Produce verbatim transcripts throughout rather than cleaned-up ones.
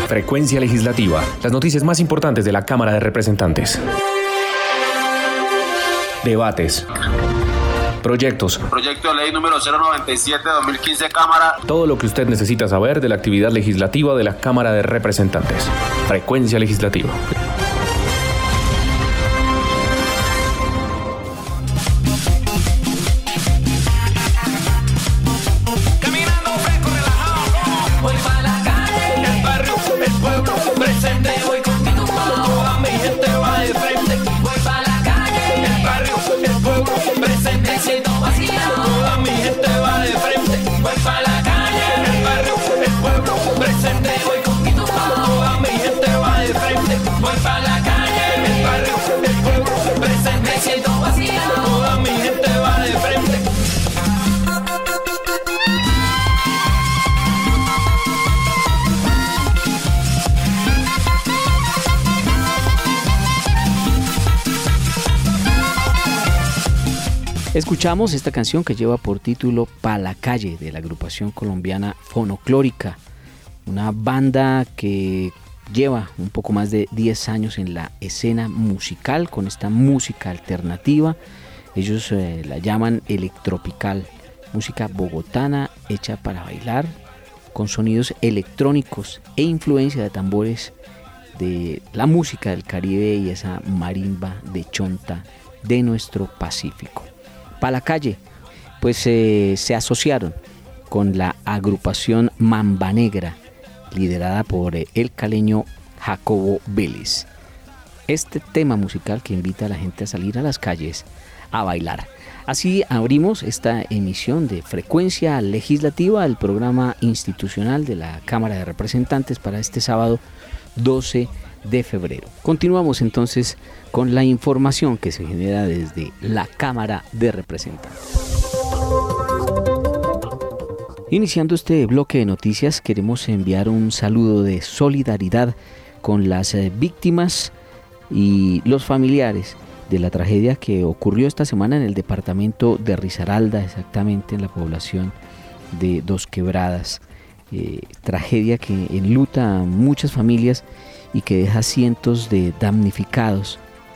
Frecuencia Legislativa. Las noticias más importantes de la Cámara de Representantes. Debates. Proyectos. Proyecto de ley número cero noventa y siete de dos mil quince, Cámara. Todo lo que usted necesita saber de la actividad legislativa de la Cámara de Representantes. Frecuencia Legislativa. Escuchamos esta canción que lleva por título Pa' la calle, de la agrupación colombiana Fonoclórica, una banda que lleva un poco más de diez años en la escena musical con esta música alternativa. Ellos eh, la llaman electropical, música bogotana hecha para bailar, con sonidos electrónicos e influencia de tambores de la música del Caribe y esa marimba de chonta de nuestro Pacífico. Pa' la calle, pues eh, se asociaron con la agrupación Mamba Negra, liderada por eh, el caleño Jacobo Vélez. Este tema musical que invita a la gente a salir a las calles a bailar. Así abrimos esta emisión de Frecuencia Legislativa, el programa institucional de la Cámara de Representantes para este sábado doce de febrero. Continuamos entonces con la información que se genera desde la Cámara de Representantes. Iniciando este bloque de noticias, queremos enviar un saludo de solidaridad con las víctimas y los familiares de la tragedia que ocurrió esta semana en el departamento de Risaralda, exactamente en la población de Dos Quebradas. Eh, tragedia que enluta a muchas familias y que deja cientos de damnificados.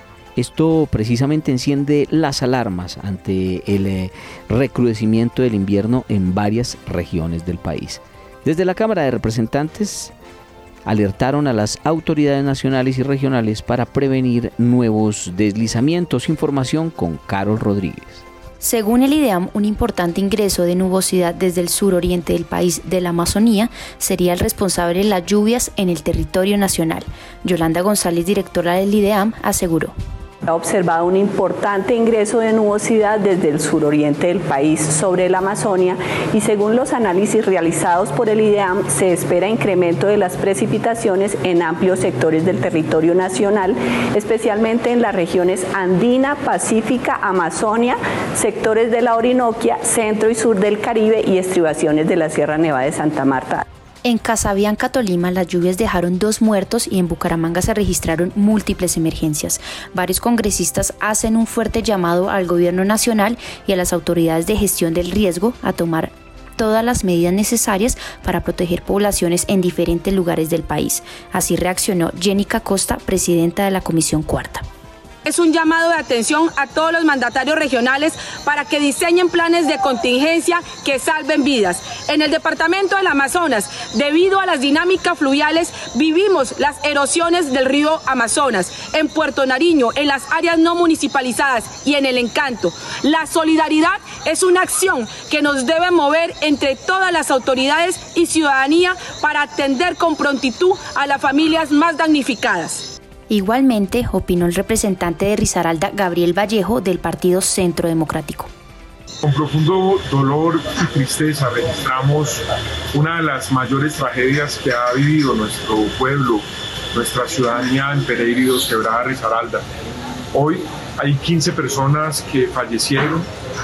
Esto precisamente enciende las alarmas ante el eh, recrudecimiento del invierno en varias regiones del país. Desde la Cámara de Representantes alertaron a las autoridades nacionales y regionales para prevenir nuevos deslizamientos. Información con Carol Rodríguez. Según el IDEAM, un importante ingreso de nubosidad desde el suroriente del país de la Amazonía sería el responsable de las lluvias en el territorio nacional. Yolanda González, directora del IDEAM, aseguró. Ha observado un importante ingreso de nubosidad desde el suroriente del país sobre la Amazonia y según los análisis realizados por el IDEAM se espera incremento de las precipitaciones en amplios sectores del territorio nacional, especialmente en las regiones andina, pacífica, Amazonia, sectores de la Orinoquia, centro y sur del Caribe y estribaciones de la Sierra Nevada de Santa Marta. En Casabianca, Tolima, las lluvias dejaron dos muertos y en Bucaramanga se registraron múltiples emergencias. Varios congresistas hacen un fuerte llamado al gobierno nacional y a las autoridades de gestión del riesgo a tomar todas las medidas necesarias para proteger poblaciones en diferentes lugares del país. Así reaccionó Jenica Costa, presidenta de la Comisión Cuarta. Es un llamado de atención a todos los mandatarios regionales para que diseñen planes de contingencia que salven vidas. En el departamento del Amazonas, debido a las dinámicas fluviales, vivimos las erosiones del río Amazonas. En Puerto Nariño, en las áreas no municipalizadas y en el Encanto. La solidaridad es una acción que nos debe mover entre todas las autoridades y ciudadanía para atender con prontitud a las familias más damnificadas. Igualmente, opinó el representante de Risaralda, Gabriel Vallejo, del Partido Centro Democrático. Con profundo dolor y tristeza registramos una de las mayores tragedias que ha vivido nuestro pueblo, nuestra ciudadanía en Pereira y Dos Quebradas, Risaralda. Hoy hay quince personas que fallecieron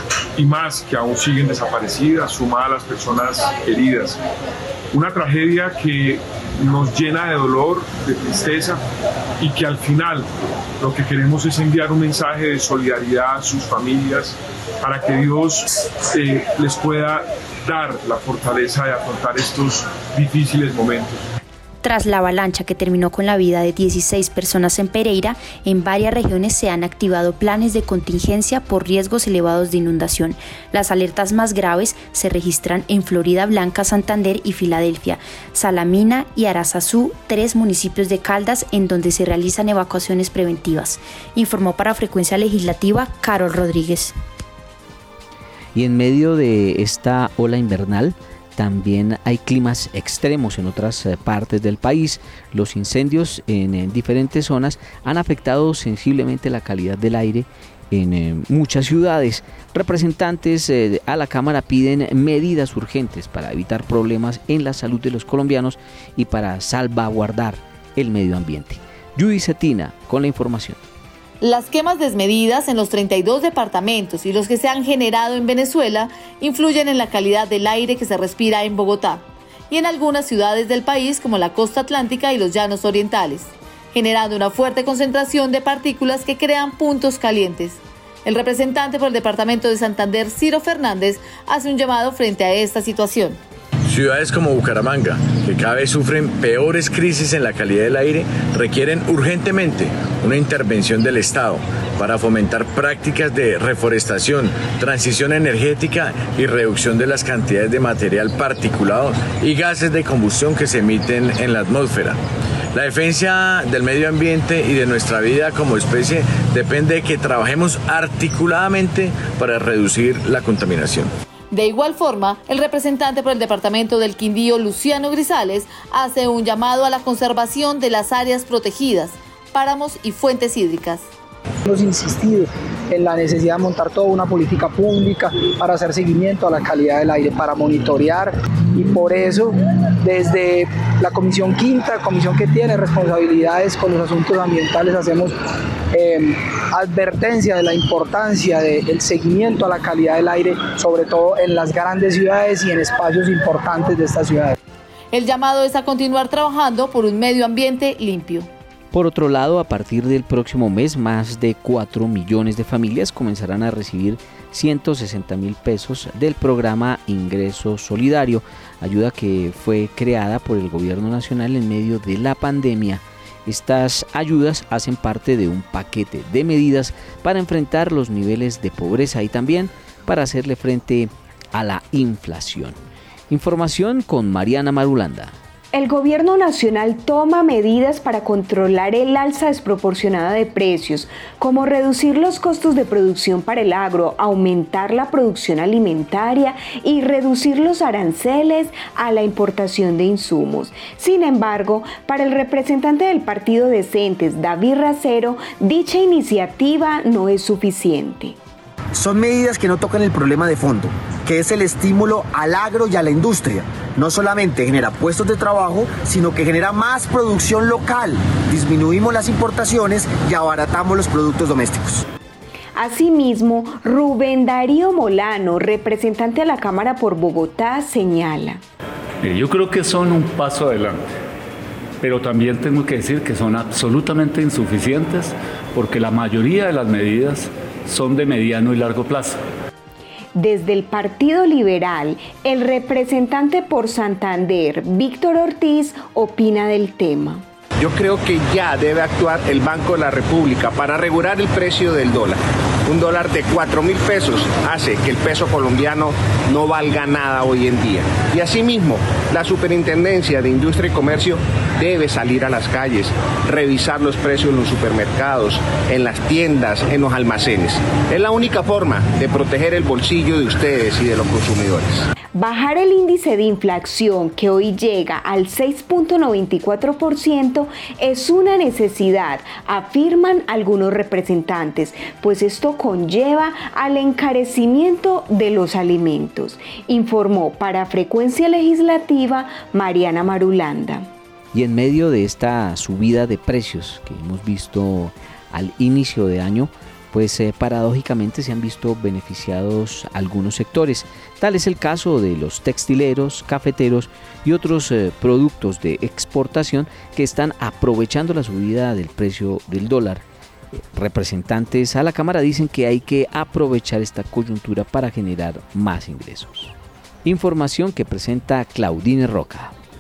y más que aún siguen desaparecidas, sumadas a las personas heridas. Una tragedia que nos llena de dolor, de tristeza y que al final lo que queremos es enviar un mensaje de solidaridad a sus familias para que Dios eh, les pueda dar la fortaleza de afrontar estos difíciles momentos. Tras la avalancha que terminó con la vida de dieciséis personas en Pereira, en varias regiones se han activado planes de contingencia por riesgos elevados de inundación. Las alertas más graves se registran en Florida Blanca, Santander y Filadelfia, Salamina y Arazazú, tres municipios de Caldas, en donde se realizan evacuaciones preventivas. Informó para Frecuencia Legislativa Carol Rodríguez. Y en medio de esta ola invernal, también hay climas extremos en otras partes del país. Los incendios en, en diferentes zonas han afectado sensiblemente la calidad del aire en eh, muchas ciudades. Representantes eh, a la Cámara piden medidas urgentes para evitar problemas en la salud de los colombianos y para salvaguardar el medio ambiente. Judy Cetina con la información. Las quemas desmedidas en los treinta y dos departamentos y los que se han generado en Venezuela influyen en la calidad del aire que se respira en Bogotá y en algunas ciudades del país como la costa atlántica y los llanos orientales, generando una fuerte concentración de partículas que crean puntos calientes. El representante por el departamento de Santander, Ciro Fernández, hace un llamado frente a esta situación. Ciudades como Bucaramanga, que cada vez sufren peores crisis en la calidad del aire, requieren urgentemente una intervención del Estado para fomentar prácticas de reforestación, transición energética y reducción de las cantidades de material particulado y gases de combustión que se emiten en la atmósfera. La defensa del medio ambiente y de nuestra vida como especie depende de que trabajemos articuladamente para reducir la contaminación. De igual forma, el representante por el departamento del Quindío, Luciano Grisales, hace un llamado a la conservación de las áreas protegidas, páramos y fuentes hídricas. Hemos insistido en la necesidad de montar toda una política pública para hacer seguimiento a la calidad del aire, para monitorear, y por eso desde la Comisión Quinta, comisión que tiene responsabilidades con los asuntos ambientales, hacemos eh, advertencia de la importancia del seguimiento a la calidad del aire, sobre todo en las grandes ciudades y en espacios importantes de estas ciudades. El llamado es a continuar trabajando por un medio ambiente limpio. Por otro lado, a partir del próximo mes, más de cuatro millones de familias comenzarán a recibir ciento sesenta mil pesos del programa Ingreso Solidario, ayuda que fue creada por el Gobierno Nacional en medio de la pandemia. Estas ayudas hacen parte de un paquete de medidas para enfrentar los niveles de pobreza y también para hacerle frente a la inflación. Información con Mariana Marulanda. El Gobierno Nacional toma medidas para controlar el alza desproporcionada de precios, como reducir los costos de producción para el agro, aumentar la producción alimentaria y reducir los aranceles a la importación de insumos. Sin embargo, para el representante del Partido Decentes, David Racero, dicha iniciativa no es suficiente. Son medidas que no tocan el problema de fondo, que es el estímulo al agro y a la industria. No solamente genera puestos de trabajo, sino que genera más producción local. Disminuimos las importaciones y abaratamos los productos domésticos. Asimismo, Rubén Darío Molano, representante a la Cámara por Bogotá, señala. Yo creo que son un paso adelante, pero también tengo que decir que son absolutamente insuficientes porque la mayoría de las medidas son de mediano y largo plazo. Desde el Partido Liberal, el representante por Santander, Víctor Ortiz, opina del tema. Yo creo que ya debe actuar el Banco de la República para regular el precio del dólar. Un dólar de cuatro mil pesos hace que el peso colombiano no valga nada hoy en día. Y asimismo, la Superintendencia de Industria y Comercio debe salir a las calles, revisar los precios en los supermercados, en las tiendas, en los almacenes. Es la única forma de proteger el bolsillo de ustedes y de los consumidores. Bajar el índice de inflación, que hoy llega al seis punto noventa y cuatro por ciento, es una necesidad, afirman algunos representantes, pues esto conlleva al encarecimiento de los alimentos. Informó para Frecuencia Legislativa Mariana Marulanda. Y en medio de esta subida de precios que hemos visto al inicio de año, pues eh, paradójicamente se han visto beneficiados algunos sectores. Tal es el caso de los textileros, cafeteros y otros eh, productos de exportación que están aprovechando la subida del precio del dólar. Representantes a la Cámara dicen que hay que aprovechar esta coyuntura para generar más ingresos. Información que presenta Claudine Roca.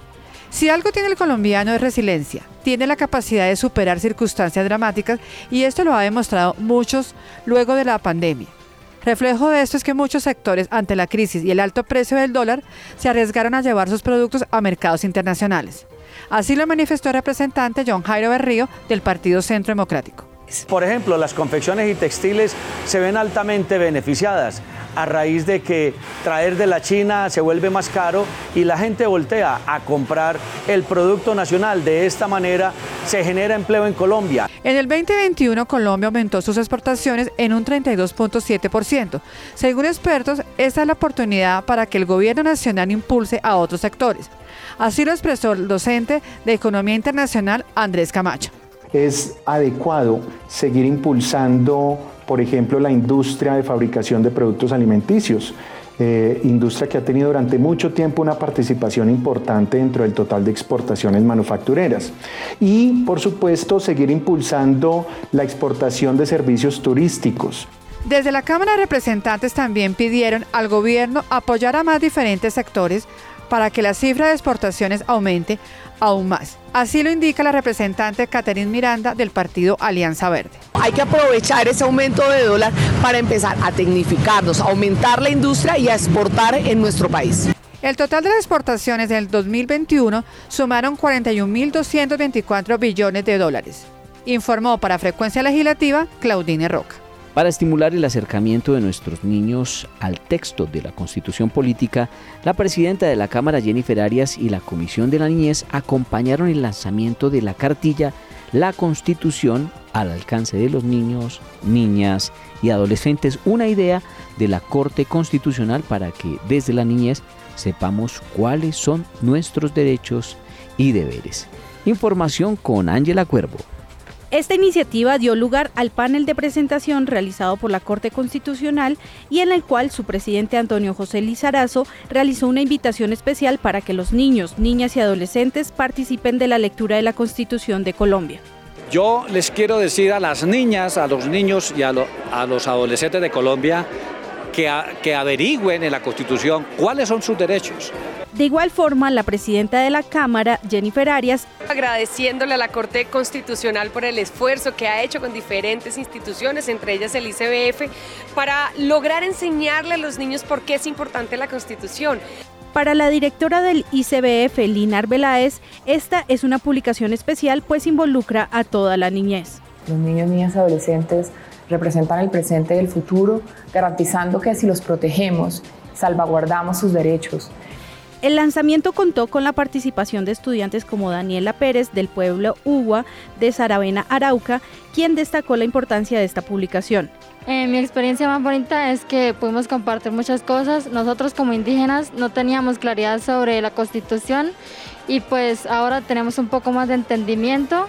Si algo tiene el colombiano es resiliencia, tiene la capacidad de superar circunstancias dramáticas y esto lo ha demostrado muchos luego de la pandemia. Reflejo de esto es que muchos sectores, ante la crisis y el alto precio del dólar, se arriesgaron a llevar sus productos a mercados internacionales. Así lo manifestó el representante John Jairo Berrío del Partido Centro Democrático. Por ejemplo, las confecciones y textiles se ven altamente beneficiadas a raíz de que traer de la China se vuelve más caro y la gente voltea a comprar el producto nacional. De esta manera se genera empleo en Colombia. En el veinte veintiuno, Colombia aumentó sus exportaciones en un treinta y dos punto siete por ciento. Según expertos, esta es la oportunidad para que el gobierno nacional impulse a otros sectores. Así lo expresó el docente de Economía Internacional, Andrés Camacho. Es adecuado seguir impulsando, por ejemplo, la industria de fabricación de productos alimenticios, eh, industria que ha tenido durante mucho tiempo una participación importante dentro del total de exportaciones manufactureras. Y, por supuesto, seguir impulsando la exportación de servicios turísticos. Desde la Cámara de Representantes también pidieron al gobierno apoyar a más diferentes sectores para que la cifra de exportaciones aumente aún más. Así lo indica la representante Catherine Miranda del partido Alianza Verde. Hay que aprovechar ese aumento de dólar para empezar a tecnificarnos, a aumentar la industria y a exportar en nuestro país. El total de las exportaciones del dos mil veintiuno sumaron cuarenta y un mil doscientos veinticuatro billones de dólares. Informó para Frecuencia Legislativa Claudine Roca. Para estimular el acercamiento de nuestros niños al texto de la Constitución Política, la presidenta de la Cámara, Jennifer Arias, y la Comisión de la Niñez acompañaron el lanzamiento de la cartilla La Constitución al alcance de los niños, niñas y adolescentes, una idea de la Corte Constitucional para que desde la niñez sepamos cuáles son nuestros derechos y deberes. Información con Ángela Cuervo. Esta iniciativa dio lugar al panel de presentación realizado por la Corte Constitucional y en el cual su presidente Antonio José Lizarazo realizó una invitación especial para que los niños, niñas y adolescentes participen de la lectura de la Constitución de Colombia. Yo les quiero decir a las niñas, a los niños y a, lo, a los adolescentes de Colombia que, a, que averigüen en la Constitución cuáles son sus derechos. De igual forma, la presidenta de la Cámara, Jennifer Arias, agradeciéndole a la Corte Constitucional por el esfuerzo que ha hecho con diferentes instituciones, entre ellas el I C B F, para lograr enseñarle a los niños por qué es importante la Constitución. Para la directora del I C B F, Lina Arbeláez, esta es una publicación especial pues involucra a toda la niñez. Los niños, niñas y adolescentes representan el presente y el futuro, garantizando que si los protegemos, salvaguardamos sus derechos. El lanzamiento contó con la participación de estudiantes como Daniela Pérez del pueblo Ugua de Saravena, Arauca, quien destacó la importancia de esta publicación. Eh, mi experiencia más bonita es que pudimos compartir muchas cosas. Nosotros como indígenas no teníamos claridad sobre la Constitución y pues ahora tenemos un poco más de entendimiento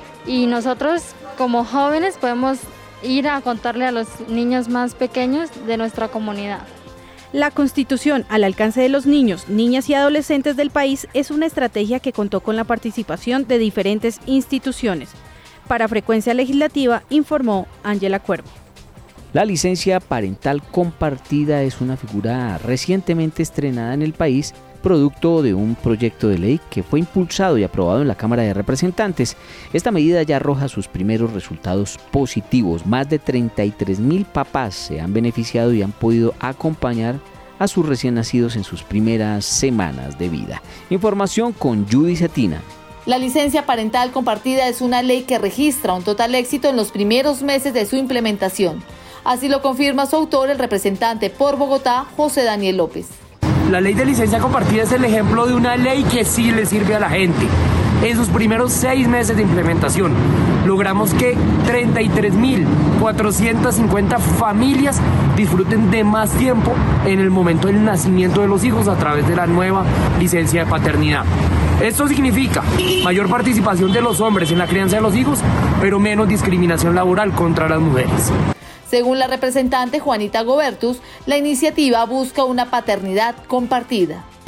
y nosotros como jóvenes podemos ir a contarle a los niños más pequeños de nuestra comunidad. La Constitución al alcance de los niños, niñas y adolescentes del país es una estrategia que contó con la participación de diferentes instituciones. Para Frecuencia Legislativa, informó Ángela Cuervo. La licencia parental compartida es una figura recientemente estrenada en el país, producto de un proyecto de ley que fue impulsado y aprobado en la Cámara de Representantes. Esta medida ya arroja sus primeros resultados positivos. Más de treinta y tres mil papás se han beneficiado y han podido acompañar a sus recién nacidos en sus primeras semanas de vida. Información con Judy Cetina. La licencia parental compartida es una ley que registra un total éxito en los primeros meses de su implementación. Así lo confirma su autor, el representante por Bogotá, José Daniel López. La ley de licencia compartida es el ejemplo de una ley que sí le sirve a la gente. En sus primeros seis meses de implementación, logramos que treinta y tres mil cuatrocientas cincuenta familias disfruten de más tiempo en el momento del nacimiento de los hijos a través de la nueva licencia de paternidad. Esto significa mayor participación de los hombres en la crianza de los hijos, pero menos discriminación laboral contra las mujeres. Según la representante Juanita Gobertus, la iniciativa busca una paternidad compartida.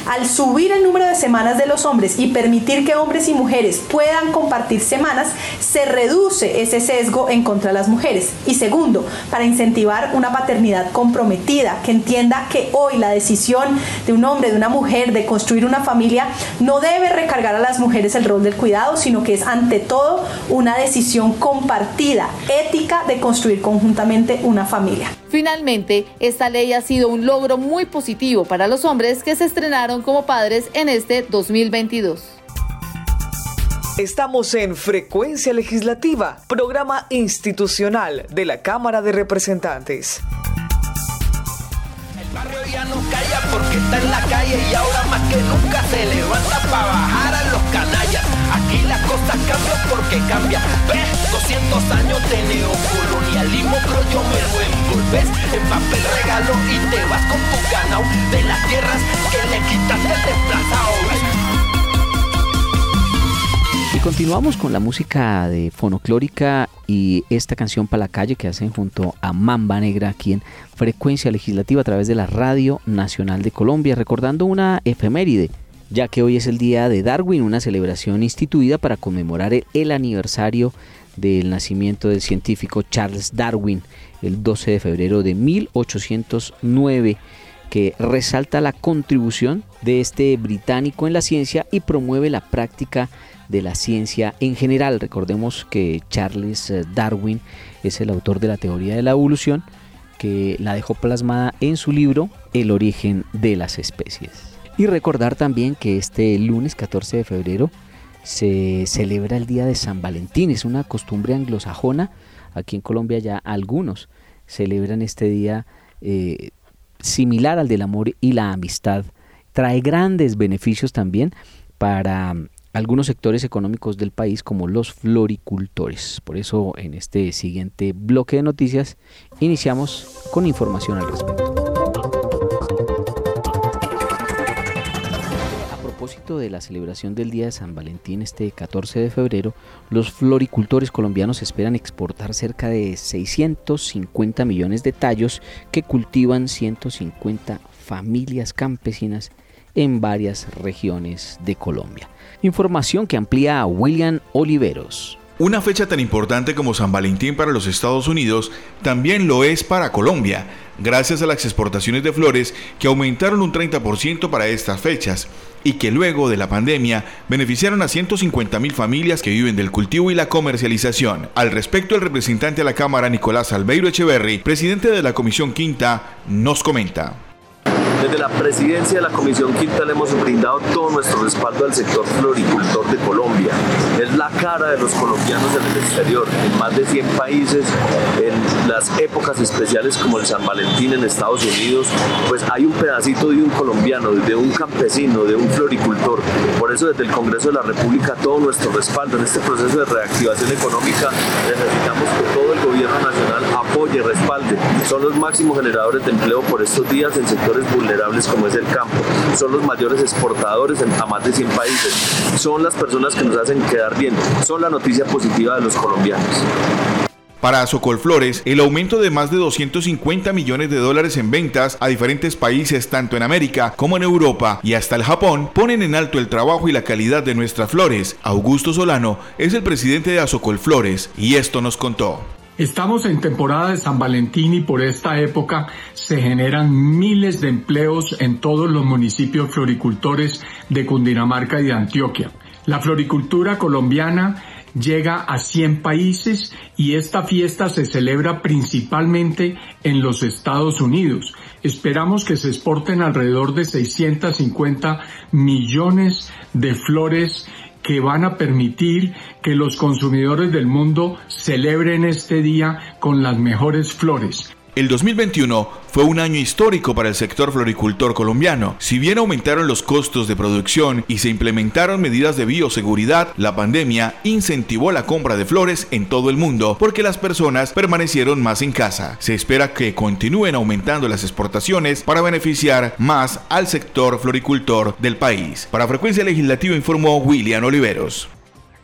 Al subir el número de semanas de los hombres y permitir que hombres y mujeres puedan compartir semanas, se reduce ese sesgo en contra de las mujeres. Y segundo, para incentivar una paternidad comprometida, que entienda que hoy la decisión de un hombre, de una mujer, de construir una familia, no debe recargar a las mujeres el rol del cuidado, sino que es ante todo una decisión compartida, ética, de construir conjuntamente una familia. Finalmente, esta ley ha sido un logro muy positivo para los hombres que se estrenaron como padres en este dos mil veintidós. Estamos en Frecuencia Legislativa, programa institucional de la Cámara de Representantes. El barrio ya no calla porque está en la calle y ahora más que nunca se levanta para bajar a los canallas. Aquí las cosas cambian porque cambian. ¿Ves? doscientos años de neocolonialismo, pero yo me envolves en papel regalo y te vas con tu ganado de las tierras que le quitaste al desplazado. Y continuamos con la música de Fonoclórica y esta canción para la calle que hacen junto a Mamba Negra aquí en Frecuencia Legislativa a través de la Radio Nacional de Colombia, recordando una efeméride, ya que hoy es el Día de Darwin, una celebración instituida para conmemorar el, el aniversario del nacimiento del científico Charles Darwin, el doce de febrero de mil ochocientos nueve, que resalta la contribución de este británico en la ciencia y promueve la práctica de la ciencia en general. Recordemos que Charles Darwin es el autor de la teoría de la evolución, que la dejó plasmada en su libro El origen de las especies. Y recordar también que este lunes catorce de febrero se celebra el Día de San Valentín. Es una costumbre anglosajona. Aquí en Colombia ya algunos celebran este día eh, similar al del amor y la amistad. Trae grandes beneficios también para algunos sectores económicos del país, como los floricultores. Por eso en este siguiente bloque de noticias iniciamos con información al respecto. A propósito de la celebración del Día de San Valentín este catorce de febrero, los floricultores colombianos esperan exportar cerca de seiscientos cincuenta millones de tallos que cultivan ciento cincuenta familias campesinas en varias regiones de Colombia. Información que amplía William Oliveros. Una fecha tan importante como San Valentín para los Estados Unidos también lo es para Colombia, gracias a las exportaciones de flores que aumentaron un treinta por ciento para estas fechas y que luego de la pandemia beneficiaron a ciento cincuenta mil familias que viven del cultivo y la comercialización. Al respecto, el representante a la Cámara, Nicolás Albeiro Echeverry, presidente de la Comisión Quinta, nos comenta. Desde la presidencia de la Comisión Quinta le hemos brindado todo nuestro respaldo al sector floricultor de Colombia. Es la cara de los colombianos en el exterior, en más de cien países, en las épocas especiales como el San Valentín en Estados Unidos, pues hay un pedacito de un colombiano, de un campesino, de un floricultor. Por eso desde el Congreso de la República todo nuestro respaldo en este proceso de reactivación económica. Necesitamos que todo el gobierno nacional apoye, respalde. Son los máximos generadores de empleo por estos días en sectores vulnerables como es el campo, son los mayores exportadores a más de cien países, son las personas que nos hacen quedar bien, son la noticia positiva de los colombianos. Para Socolflores, el aumento de más de doscientos cincuenta millones de dólares en ventas a diferentes países, tanto en América como en Europa y hasta el Japón, ponen en alto el trabajo y la calidad de nuestras flores. Augusto Solano es el presidente de Socolflores y esto nos contó. Estamos en temporada de San Valentín y por esta época se generan miles de empleos en todos los municipios floricultores de Cundinamarca y de Antioquia. La floricultura colombiana llega a cien países y esta fiesta se celebra principalmente en los Estados Unidos. Esperamos que se exporten alrededor de seiscientos cincuenta millones de flores que van a permitir que los consumidores del mundo celebren este día con las mejores flores. El dos mil veintiuno fue un año histórico para el sector floricultor colombiano. Si bien aumentaron los costos de producción y se implementaron medidas de bioseguridad, la pandemia incentivó la compra de flores en todo el mundo porque las personas permanecieron más en casa. Se espera que continúen aumentando las exportaciones para beneficiar más al sector floricultor del país. Para Frecuencia Legislativa informó William Oliveros.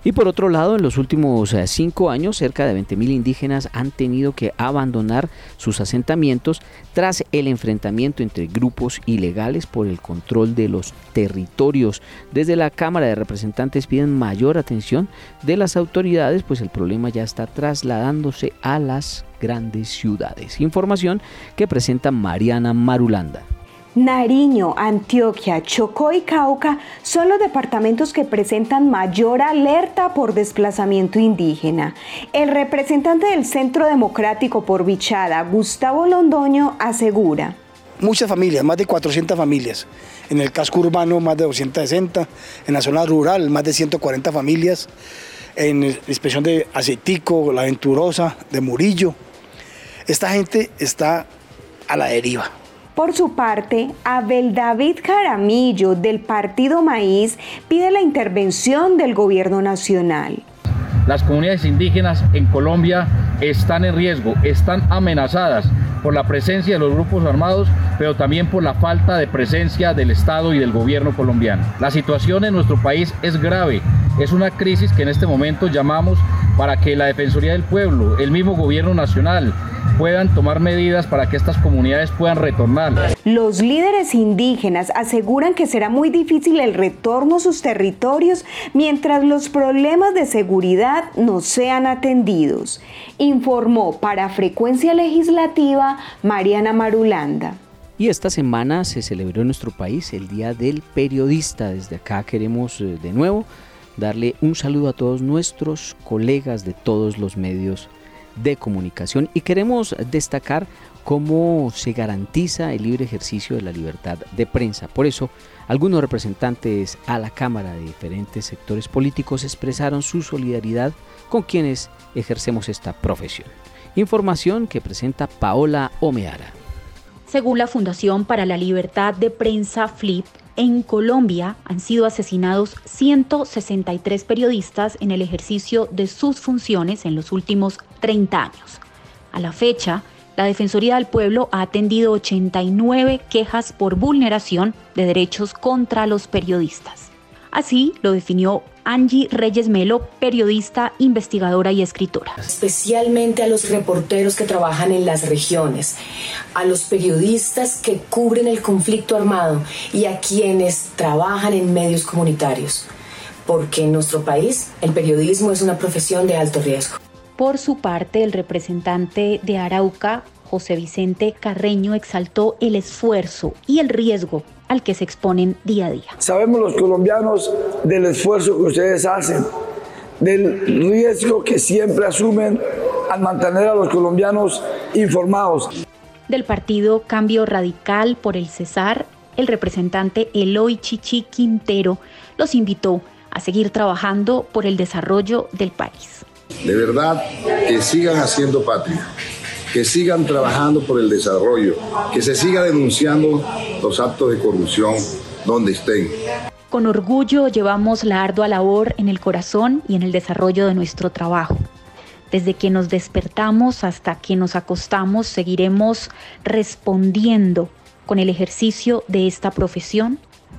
Y por otro lado, en los últimos eh, cinco años, cerca de veinte mil indígenas han tenido que abandonar sus asentamientos tras el enfrentamiento entre grupos ilegales por el control de los territorios. Desde la Cámara de Representantes piden mayor atención de las autoridades, pues el problema ya está trasladándose a las grandes ciudades. Información que presenta Mariana Marulanda. Nariño, Antioquia, Chocó y Cauca son los departamentos que presentan mayor alerta por desplazamiento indígena. El representante del Centro Democrático por Bichada, Gustavo Londoño, asegura: muchas familias, más de cuatrocientas familias. En el casco urbano, más de doscientas sesenta. En la zona rural, más de ciento cuarenta familias. En la inspección de Aceitico, La Venturosa, de Murillo. Esta gente está a la deriva. Por su parte, Abel David Jaramillo, del Partido Maíz, pide la intervención del gobierno nacional. Las comunidades indígenas en Colombia están en riesgo, están amenazadas por la presencia de los grupos armados, pero también por la falta de presencia del Estado y del gobierno colombiano. La situación en nuestro país es grave, es una crisis que en este momento llamamos para que la Defensoría del Pueblo, el mismo gobierno nacional, puedan tomar medidas para que estas comunidades puedan retornar. Los líderes indígenas aseguran que será muy difícil el retorno a sus territorios mientras los problemas de seguridad no sean atendidos. Informó para Frecuencia Legislativa Mariana Marulanda. Y esta semana se celebró en nuestro país el Día del Periodista. Desde acá queremos de nuevo darle un saludo a todos nuestros colegas de todos los medios de comunicación y queremos destacar cómo se garantiza el libre ejercicio de la libertad de prensa. Por eso, algunos representantes a la Cámara de diferentes sectores políticos expresaron su solidaridad con quienes ejercemos esta profesión. Información que presenta Paola Omeara. Según la Fundación para la Libertad de Prensa FLIP, en Colombia han sido asesinados ciento sesenta y tres periodistas en el ejercicio de sus funciones en los últimos treinta años. A la fecha, la Defensoría del Pueblo ha atendido ochenta y nueve quejas por vulneración de derechos contra los periodistas. Así lo definió Angie Reyes Melo, periodista, investigadora y escritora. Especialmente a los reporteros que trabajan en las regiones, a los periodistas que cubren el conflicto armado y a quienes trabajan en medios comunitarios, porque en nuestro país el periodismo es una profesión de alto riesgo. Por su parte, el representante de Arauca, José Vicente Carreño, exaltó el esfuerzo y el riesgo al que se exponen día a día. Sabemos los colombianos del esfuerzo que ustedes hacen, del riesgo que siempre asumen al mantener a los colombianos informados. Del partido Cambio Radical por el Cesar, el representante Eloy Chichi Quintero los invitó a seguir trabajando por el desarrollo del país. De verdad, que sigan haciendo patria, que sigan trabajando por el desarrollo, que se siga denunciando los actos de corrupción donde estén. Con orgullo llevamos la ardua labor en el corazón y en el desarrollo de nuestro trabajo. Desde que nos despertamos hasta que nos acostamos, seguiremos respondiendo con el ejercicio de esta profesión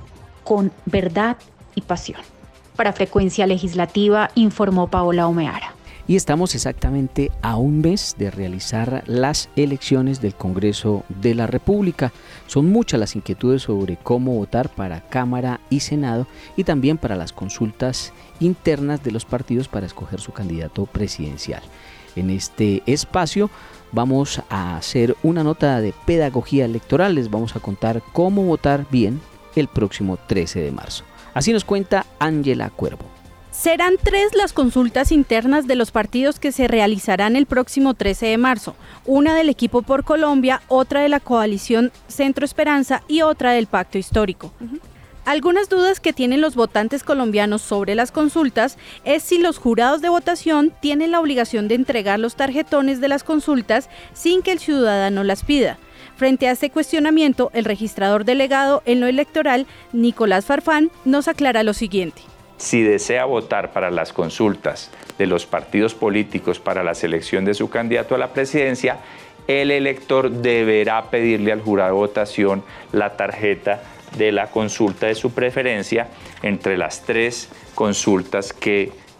con verdad y pasión. Para Frecuencia Legislativa, informó Paola Omeara. Y estamos exactamente a un mes de realizar las elecciones del Congreso de la República. Son muchas las inquietudes sobre cómo votar para Cámara y Senado y también para las consultas internas de los partidos para escoger su candidato presidencial. En este espacio vamos a hacer una nota de pedagogía electoral. Les vamos a contar cómo votar bien el próximo trece de marzo. Así nos cuenta Ángela Cuervo. Serán tres las consultas internas de los partidos que se realizarán el próximo trece de marzo, una del Equipo por Colombia, otra de la coalición Centro Esperanza y otra del Pacto Histórico. Uh-huh. Algunas dudas que tienen los votantes colombianos sobre las consultas es si los jurados de votación tienen la obligación de entregar los tarjetones de las consultas sin que el ciudadano las pida. Frente a este cuestionamiento, el registrador delegado en lo electoral, Nicolás Farfán, nos aclara lo siguiente. Si desea votar para las consultas de los partidos políticos para la selección de su candidato a la presidencia, el elector deberá pedirle al jurado de votación la tarjeta de la consulta de su preferencia entre las tres consultas que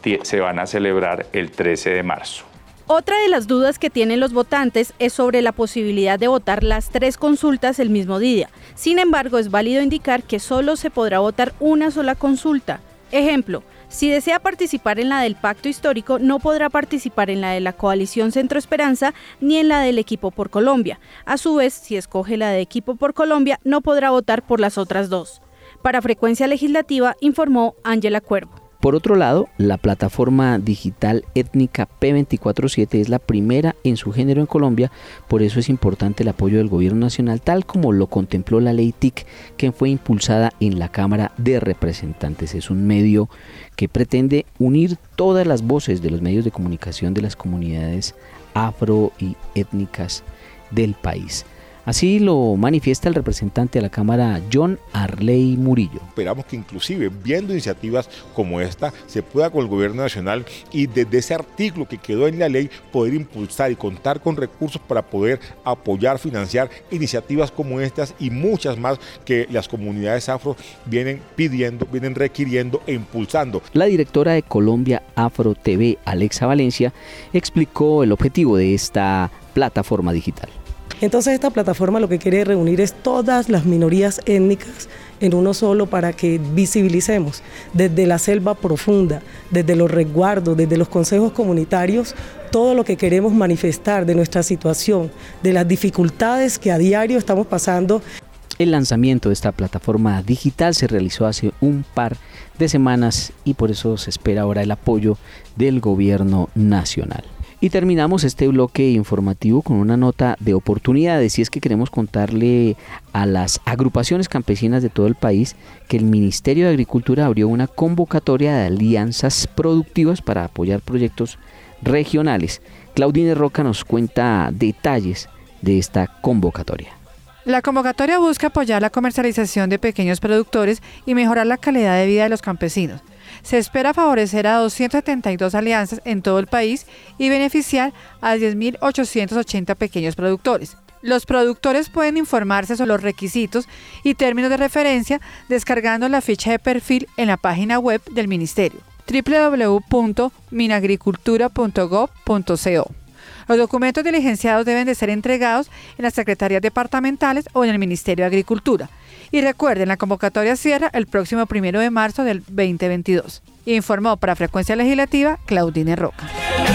se van a celebrar el trece de marzo. Otra de las dudas que tienen los votantes es sobre la posibilidad de votar las tres consultas el mismo día. Sin embargo, es válido indicar que solo se podrá votar una sola consulta. Ejemplo, si desea participar en la del Pacto Histórico, no podrá participar en la de la Coalición Centro Esperanza ni en la del Equipo por Colombia. A su vez, si escoge la de Equipo por Colombia, no podrá votar por las otras dos. Para Frecuencia Legislativa, informó Ángela Cuervo. Por otro lado, la plataforma digital étnica P veinticuatro siete es la primera en su género en Colombia, por eso es importante el apoyo del gobierno nacional, tal como lo contempló la ley T I C, que fue impulsada en la Cámara de Representantes. Es un medio que pretende unir todas las voces de los medios de comunicación de las comunidades afro y étnicas del país. Así lo manifiesta el representante de la Cámara, John Arley Murillo. Esperamos que inclusive viendo iniciativas como esta se pueda con el gobierno nacional y desde ese artículo que quedó en la ley poder impulsar y contar con recursos para poder apoyar, financiar iniciativas como estas y muchas más que las comunidades afro vienen pidiendo, vienen requiriendo e impulsando. La directora de Colombia Afro T V, Alexa Valencia, explicó el objetivo de esta plataforma digital. Entonces esta plataforma lo que quiere reunir es todas las minorías étnicas en uno solo para que visibilicemos desde la selva profunda, desde los resguardos, desde los consejos comunitarios, todo lo que queremos manifestar de nuestra situación, de las dificultades que a diario estamos pasando. El lanzamiento de esta plataforma digital se realizó hace un par de semanas y por eso se espera ahora el apoyo del gobierno nacional. Y terminamos este bloque informativo con una nota de oportunidades, y es que queremos contarle a las agrupaciones campesinas de todo el país que el Ministerio de Agricultura abrió una convocatoria de alianzas productivas para apoyar proyectos regionales. Claudine Roca nos cuenta detalles de esta convocatoria. La convocatoria busca apoyar la comercialización de pequeños productores y mejorar la calidad de vida de los campesinos. Se espera favorecer a doscientas setenta y dos alianzas en todo el país y beneficiar a diez mil ochocientos ochenta pequeños productores. Los productores pueden informarse sobre los requisitos y términos de referencia descargando la ficha de perfil en la página web del Ministerio, doble u doble u doble u punto minagricultura punto gov punto co. Los documentos diligenciados deben de ser entregados en las secretarías departamentales o en el Ministerio de Agricultura. Y recuerden, la convocatoria cierra el próximo primero de marzo del veinte veintidós. Informó para Frecuencia Legislativa Claudine Roca.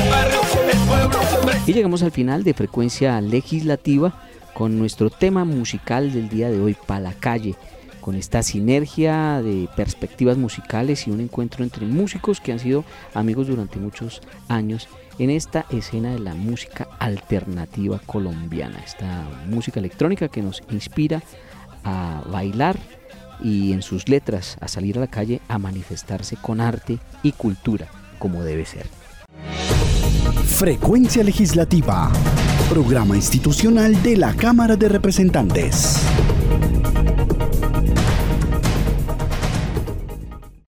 Y llegamos al final de Frecuencia Legislativa con nuestro tema musical del día de hoy, Pa' la Calle, con esta sinergia de perspectivas musicales y un encuentro entre músicos que han sido amigos durante muchos años en esta escena de la música alternativa colombiana, esta música electrónica que nos inspira a bailar y en sus letras a salir a la calle a manifestarse con arte y cultura como debe ser. Frecuencia Legislativa, programa institucional de la Cámara de Representantes.